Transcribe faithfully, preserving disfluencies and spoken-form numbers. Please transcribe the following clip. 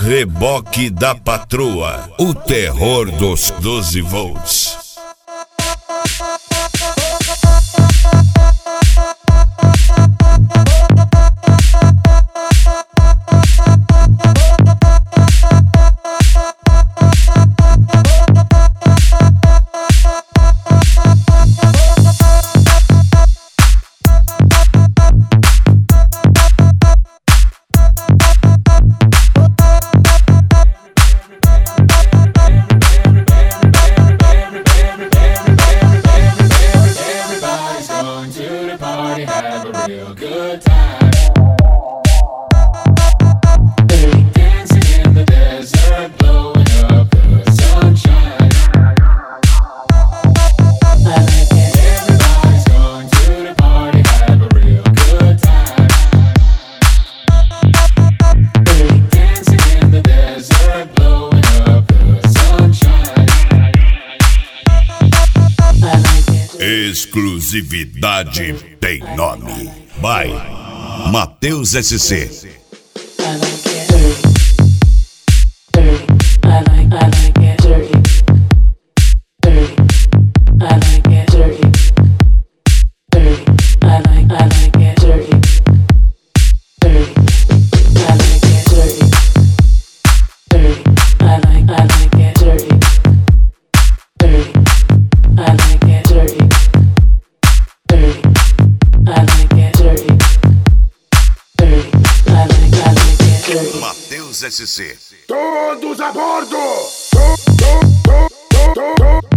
Reboque da Patroa, o terror dos doze volts. Have a real good time. Dancing in the desert, blowing up the sunshine. Everybody's going to the party, have a real good time. Dancing in the desert, blowing up the sunshine. Exclusividade tem nome. By Matheus S C. Matheus S C. Todos a bordo! To, to, to, to, to.